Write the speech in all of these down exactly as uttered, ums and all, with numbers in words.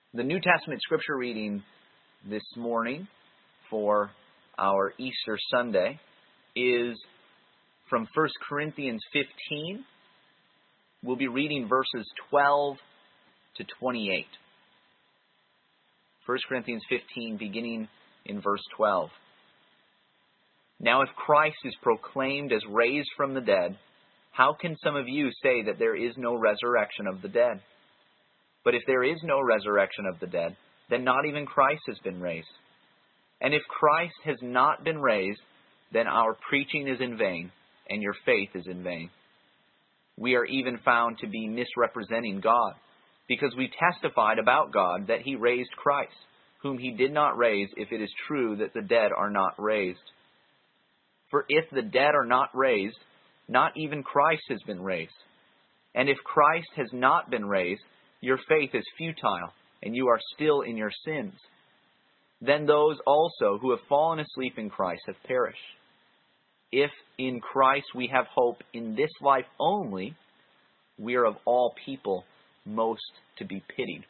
The New Testament scripture reading this morning for our Easter Sunday is from First Corinthians fifteen. We'll be reading verses twelve to twenty-eight. First Corinthians fifteen, beginning in verse twelve. Now if Christ is proclaimed as raised from the dead, how can some of you say that there is no resurrection of the dead? But if there is no resurrection of the dead, then not even Christ has been raised. And if Christ has not been raised, then our preaching is in vain, and your faith is in vain. We are even found to be misrepresenting God, because we testified about God that He raised Christ, whom He did not raise, if it is true that the dead are not raised. For if the dead are not raised, not even Christ has been raised. And if Christ has not been raised, your faith is futile, and you are still in your sins. Then those also who have fallen asleep in Christ have perished. If in Christ we have hope in this life only, we are of all people most to be pitied.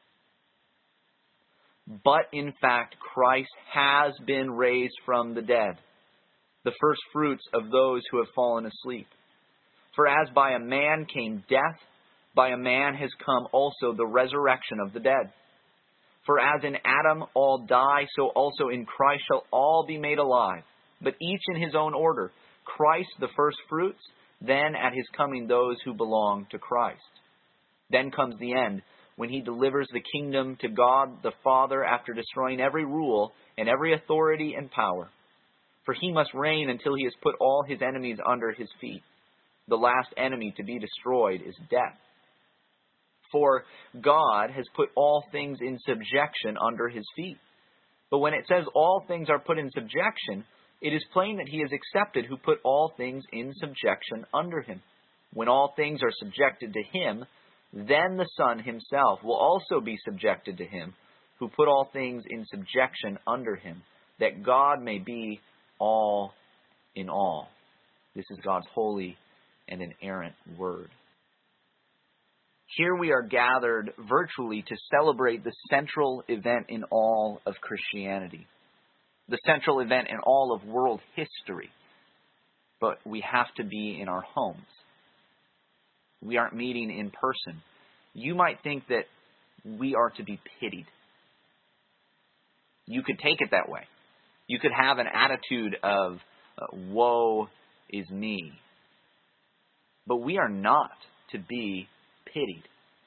But in fact, Christ has been raised from the dead, the first fruits of those who have fallen asleep. For as by a man came death, by a man has come also the resurrection of the dead. For as in Adam all die, so also in Christ shall all be made alive, but each in his own order. Christ the first fruits, then at his coming those who belong to Christ. Then comes the end, when he delivers the kingdom to God the Father after destroying every rule and every authority and power. For he must reign until he has put all his enemies under his feet. The last enemy to be destroyed is death. For God has put all things in subjection under his feet. But when it says all things are put in subjection, it is plain that he is accepted who put all things in subjection under him. When all things are subjected to him, then the Son himself will also be subjected to him who put all things in subjection under him, that God may be all in all. This is God's holy and inerrant word. Here we are gathered virtually to celebrate the central event in all of Christianity, the central event in all of world history. But we have to be in our homes. We aren't meeting in person. You might think that we are to be pitied. You could take it that way. You could have an attitude of, uh, woe is me. But we are not to be pitied.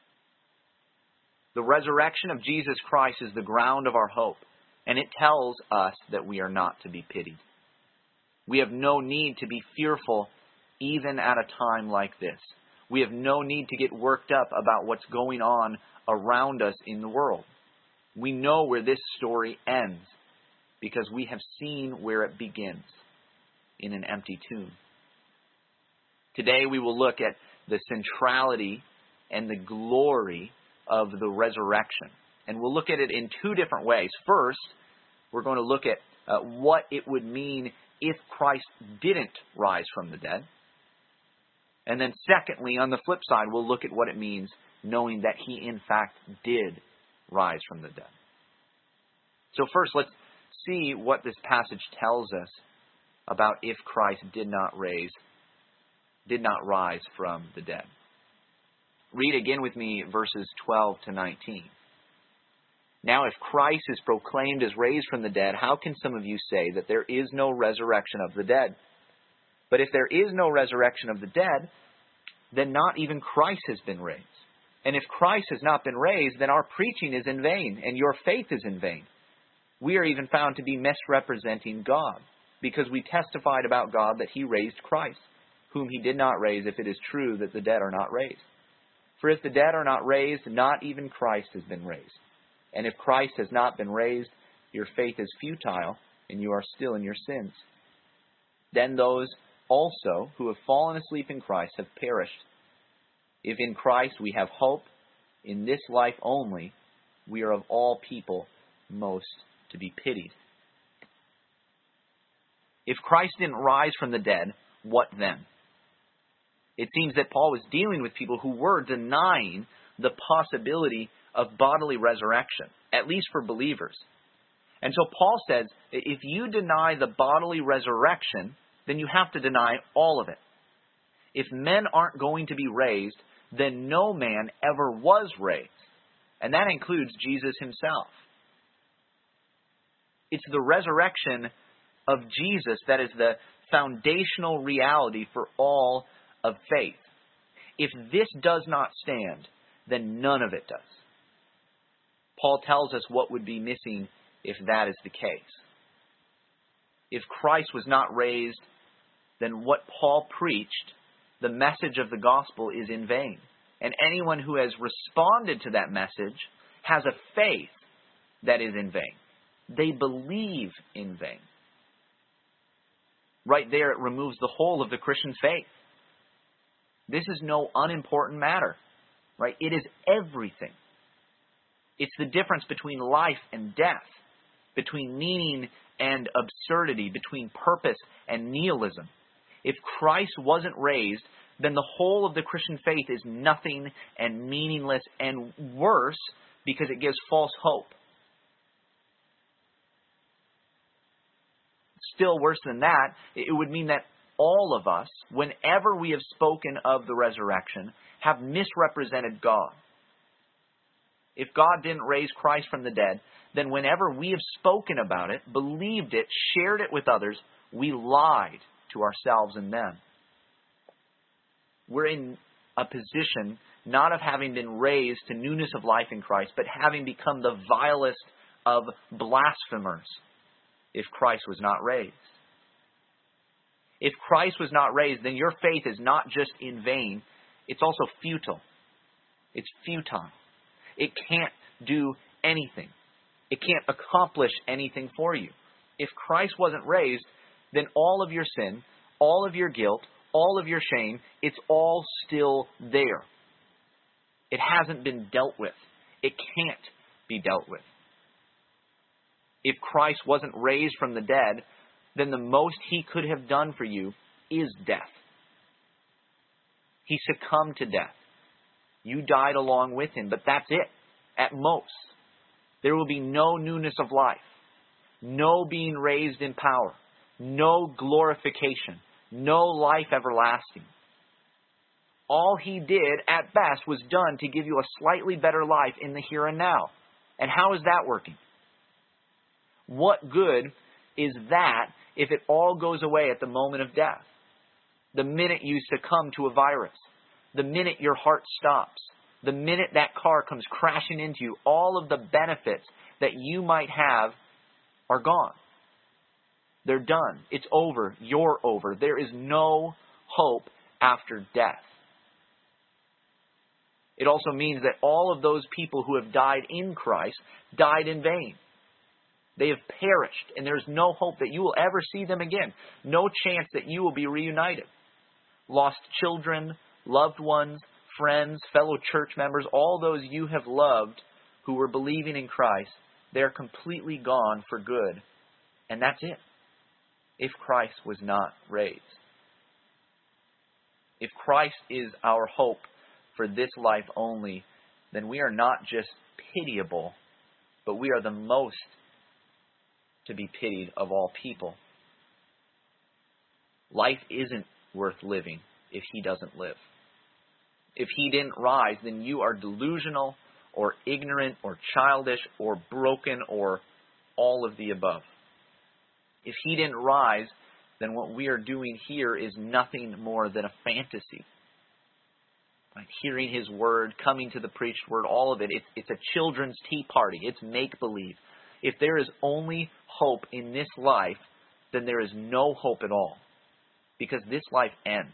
The resurrection of Jesus Christ is the ground of our hope, and it tells us that we are not to be pitied. We have no need to be fearful even at a time like this. We have no need to get worked up about what's going on around us in the world. We know where this story ends because we have seen where it begins, in an empty tomb. Today we will look at the centrality and the glory of the resurrection. And we'll look at it in two different ways. First, we're going to look at uh, what it would mean if Christ didn't rise from the dead. And then secondly, on the flip side, we'll look at what it means knowing that he in fact did rise from the dead. So first, let's see what this passage tells us about if Christ did not raise, did not rise from the dead. Read again with me verses twelve to nineteen. Now if Christ is proclaimed as raised from the dead, how can some of you say that there is no resurrection of the dead? But if there is no resurrection of the dead, then not even Christ has been raised. And if Christ has not been raised, then our preaching is in vain, and your faith is in vain. We are even found to be misrepresenting God, because we testified about God that he raised Christ, whom he did not raise, if it is true that the dead are not raised. For if the dead are not raised, not even Christ has been raised. And if Christ has not been raised, your faith is futile, and you are still in your sins. Then those also who have fallen asleep in Christ have perished. If in Christ we have hope in this life only, we are of all people most to be pitied. If Christ didn't rise from the dead, what then? It seems that Paul was dealing with people who were denying the possibility of bodily resurrection, at least for believers. And so Paul says, if you deny the bodily resurrection, then you have to deny all of it. If men aren't going to be raised, then no man ever was raised. And that includes Jesus himself. It's the resurrection of Jesus that is the foundational reality for all of faith. If this does not stand, then none of it does. Paul tells us what would be missing if that is the case. If Christ was not raised, then what Paul preached, the message of the gospel, is in vain. And anyone who has responded to that message has a faith that is in vain. They believe in vain. Right there, it removes the whole of the Christian faith. This is no unimportant matter, right? It is everything. It's the difference between life and death, between meaning and absurdity, between purpose and nihilism. If Christ wasn't raised, then the whole of the Christian faith is nothing and meaningless, and worse, because it gives false hope. Still worse than that, it would mean that all of us, whenever we have spoken of the resurrection, have misrepresented God. If God didn't raise Christ from the dead, then whenever we have spoken about it, believed it, shared it with others, we lied to ourselves and them. We're in a position not of having been raised to newness of life in Christ, but having become the vilest of blasphemers if Christ was not raised. If Christ was not raised, then your faith is not just in vain, it's also futile. It's futile. It can't do anything. It can't accomplish anything for you. If Christ wasn't raised, then all of your sin, all of your guilt, all of your shame, it's all still there. It hasn't been dealt with. It can't be dealt with. If Christ wasn't raised from the dead, then the most he could have done for you is death. He succumbed to death. You died along with him, but that's it, at most. There will be no newness of life, no being raised in power, no glorification, no life everlasting. All he did, at best, was done to give you a slightly better life in the here and now. And how is that working? What good is that if it all goes away at the moment of death? The minute you succumb to a virus, the minute your heart stops, the minute that car comes crashing into you, all of the benefits that you might have are gone. They're done. It's over. You're over. There is no hope after death. It also means that all of those people who have died in Christ died in vain. They have perished, and there's no hope that you will ever see them again. No chance that you will be reunited. Lost children, loved ones, friends, fellow church members, all those you have loved who were believing in Christ, they're completely gone for good. And that's it. If Christ was not raised. If Christ is our hope for this life only, then we are not just pitiable, but we are the most to be pitied of all people. Life isn't worth living if he doesn't live. If he didn't rise, then you are delusional or ignorant or childish or broken or all of the above. If he didn't rise, then what we are doing here is nothing more than a fantasy. Like hearing his word, coming to the preached word, all of it, it's, it's a children's tea party. It's make-believe. If there is only hope in this life, then there is no hope at all. Because this life ends.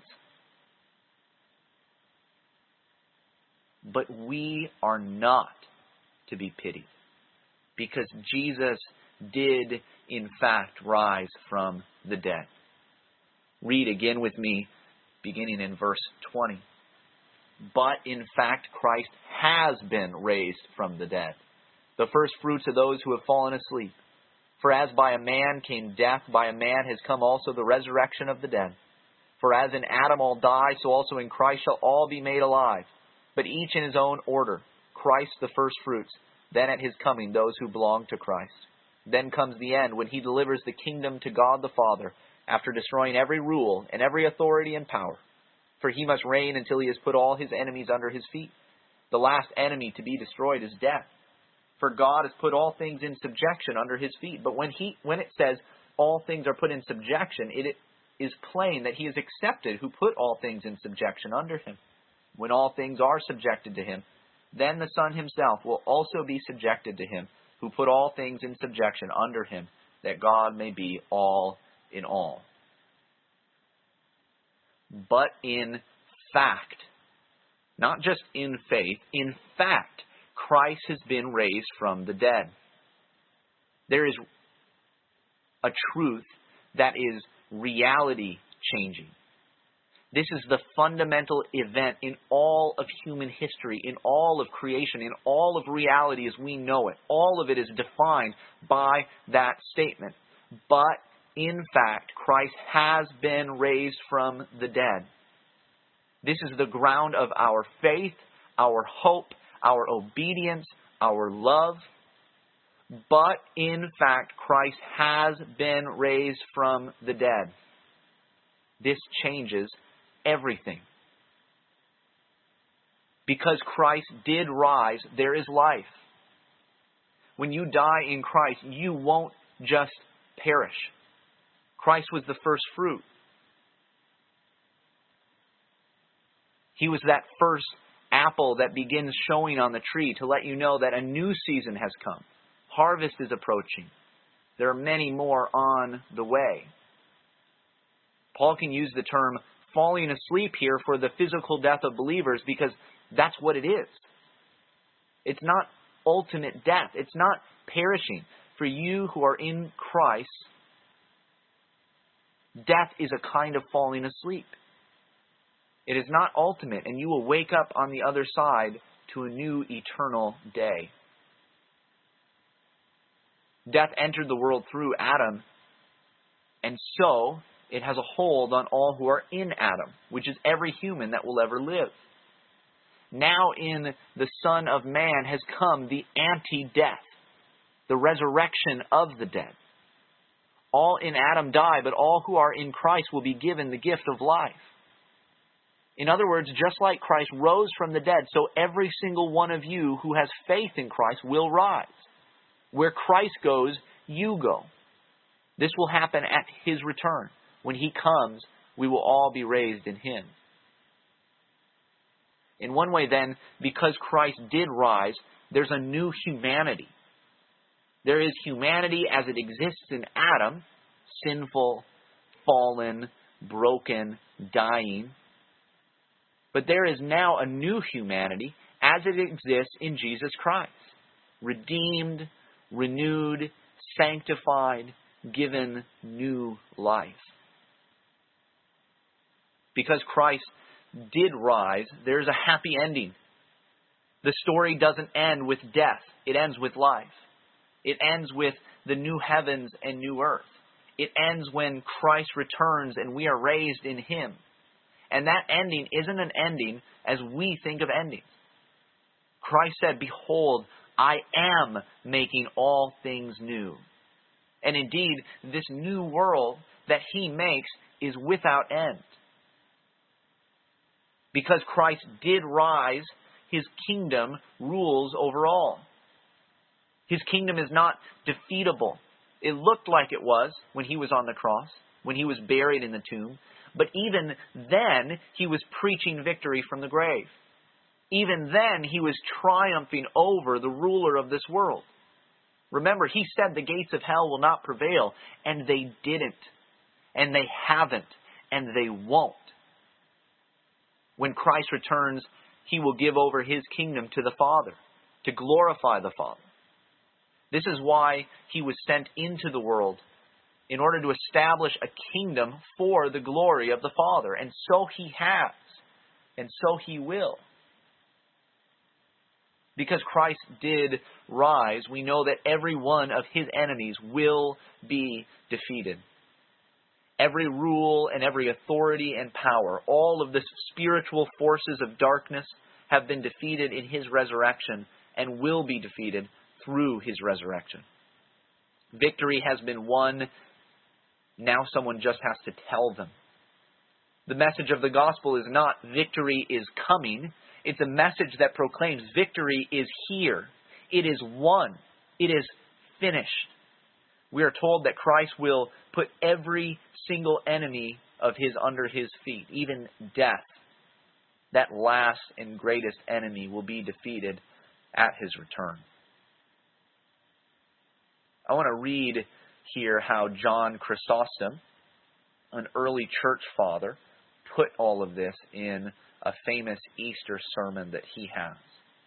But we are not to be pitied. Because Jesus did, in fact, rise from the dead. Read again with me, beginning in verse twenty. But, in fact, Christ has been raised from the dead, the first fruits of those who have fallen asleep. For as by a man came death, by a man has come also the resurrection of the dead. For as in Adam all die, so also in Christ shall all be made alive. but each in his own order. Christ the first fruits, then at his coming those who belong to Christ. Then comes the end, when he delivers the kingdom to God the Father, after destroying every rule and every authority and power. For he must reign until he has put all his enemies under his feet. The last enemy to be destroyed is death. For God has put all things in subjection under his feet. But when he, when it says all things are put in subjection, it is plain that he is accepted who put all things in subjection under him. When all things are subjected to him, then the Son himself will also be subjected to him, who put all things in subjection under him, that God may be all in all. But in fact, not just in faith, in fact, Christ has been raised from the dead. There is a truth that is reality changing. This is the fundamental event in all of human history, in all of creation, in all of reality as we know it. All of it is defined by that statement. But in fact, Christ has been raised from the dead. This is the ground of our faith, our hope, our obedience, our love. But in fact, Christ has been raised from the dead. This changes everything. Because Christ did rise, there is life. When you die in Christ, you won't just perish. Christ was the first fruit. He was that first apple that begins showing on the tree to let you know that a new season has come. Harvest is approaching. There are many more on the way. Paul can use the term falling asleep here for the physical death of believers because that's what it is. It's not ultimate death. It's not perishing. For you who are in Christ, death is a kind of falling asleep. It is not ultimate, and you will wake up on the other side to a new eternal day. Death entered the world through Adam, and so it has a hold on all who are in Adam, which is every human that will ever live. Now in the Son of Man has come the anti-death, the resurrection of the dead. All in Adam die, but all who are in Christ will be given the gift of life. In other words, just like Christ rose from the dead, so every single one of you who has faith in Christ will rise. Where Christ goes, you go. This will happen at his return. When he comes, we will all be raised in him. In one way then, because Christ did rise, there's a new humanity. There is humanity as it exists in Adam, sinful, fallen, broken, dying. But there is now a new humanity as it exists in Jesus Christ. Redeemed, renewed, sanctified, given new life. Because Christ did rise, there's a happy ending. The story doesn't end with death. It ends with life. It ends with the new heavens and new earth. It ends when Christ returns and we are raised in him. And that ending isn't an ending as we think of endings. Christ said, "Behold, I am making all things new." And indeed, this new world that he makes is without end. Because Christ did rise, his kingdom rules over all. His kingdom is not defeatable. It looked like it was when he was on the cross, when he was buried in the tomb. But even then, he was preaching victory from the grave. Even then, he was triumphing over the ruler of this world. Remember, he said the gates of hell will not prevail, and they didn't, and they haven't, and they won't. When Christ returns, he will give over his kingdom to the Father, to glorify the Father. This is why he was sent into the world, in order to establish a kingdom for the glory of the Father. And so he has, and so he will. Because Christ did rise, we know that every one of his enemies will be defeated. Every rule and every authority and power, all of the spiritual forces of darkness, have been defeated in his resurrection and will be defeated through his resurrection. Victory has been won. Now someone just has to tell them. The message of the gospel is not victory is coming. It's a message that proclaims victory is here. It is won. It is finished. We are told that Christ will put every single enemy of his under his feet, even death. That last and greatest enemy will be defeated at his return. I want to read here how John Chrysostom, an early church father, put all of this in a famous Easter sermon that he has.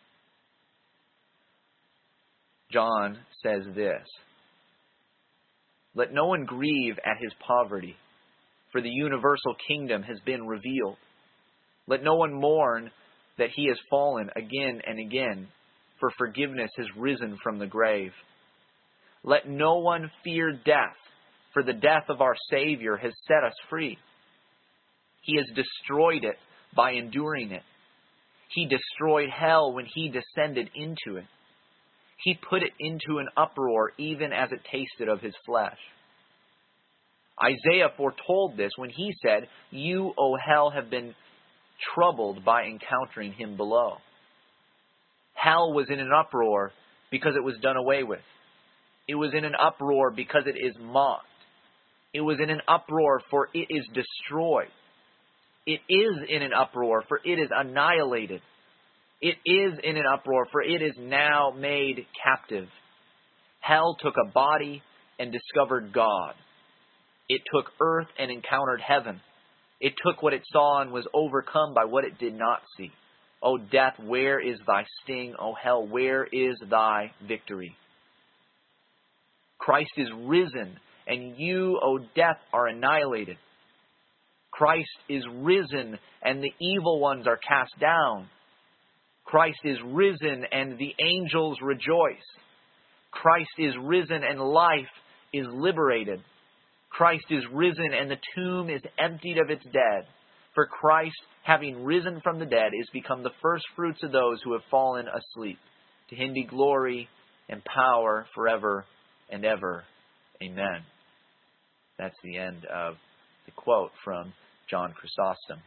John says this: "Let no one grieve at his poverty, for the universal kingdom has been revealed. Let no one mourn that he has fallen again and again, for forgiveness has risen from the grave. Let no one fear death, for the death of our Savior has set us free. He has destroyed it by enduring it. He destroyed hell when he descended into it. He put it into an uproar even as it tasted of his flesh. Isaiah foretold this when he said, 'You, O hell, have been troubled by encountering him below.' Hell was in an uproar because it was done away with. It was in an uproar because it is mocked. It was in an uproar for it is destroyed. It is in an uproar for it is annihilated. It is in an uproar for it is now made captive. Hell took a body and discovered God. It took earth and encountered heaven. It took what it saw and was overcome by what it did not see. O death, where is thy sting? O hell, where is thy victory? Christ is risen, and you, O death, are annihilated. Christ is risen, and the evil ones are cast down. Christ is risen, and the angels rejoice. Christ is risen, and life is liberated. Christ is risen, and the tomb is emptied of its dead. For Christ, having risen from the dead, is become the first fruits of those who have fallen asleep. To him be glory and power forever and ever. Amen." That's the end of the quote from John Chrysostom.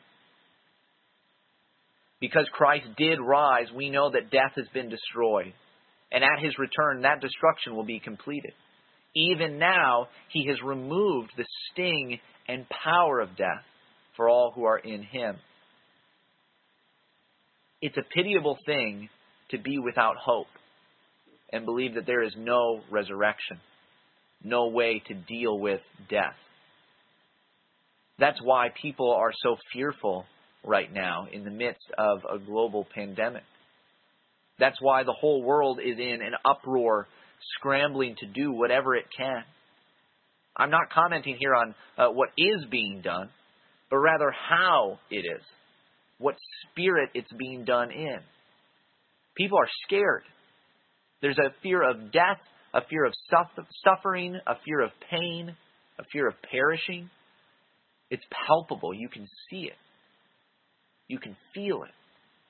Because Christ did rise, we know that death has been destroyed. And at his return, that destruction will be completed. Even now, he has removed the sting and power of death for all who are in him. It's a pitiable thing to be without hope and believe that there is no resurrection, no way to deal with death. That's why people are so fearful right now in the midst of a global pandemic. That's why the whole world is in an uproar, scrambling to do whatever it can. I'm not commenting here on uh, what is being done, but rather how it is, what spirit it's being done in. People are scared. There's a fear of death, a fear of suffering, a fear of pain, a fear of perishing. It's palpable. You can see it. You can feel it.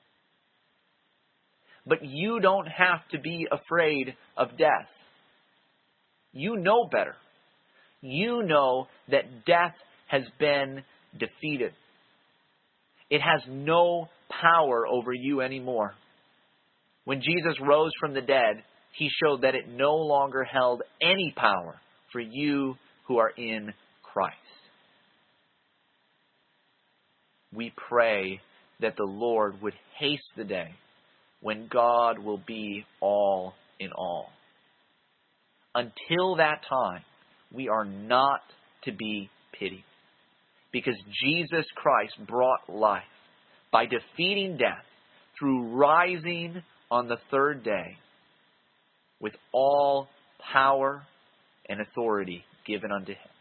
But you don't have to be afraid of death. You know better. You know that death has been defeated. It has no power over you anymore. When Jesus rose from the dead, he showed that it no longer held any power for you who are in Christ. We pray that the Lord would haste the day when God will be all in all. Until that time, we are not to be pitied, because Jesus Christ brought life by defeating death through rising on the third day with all power and authority given unto him.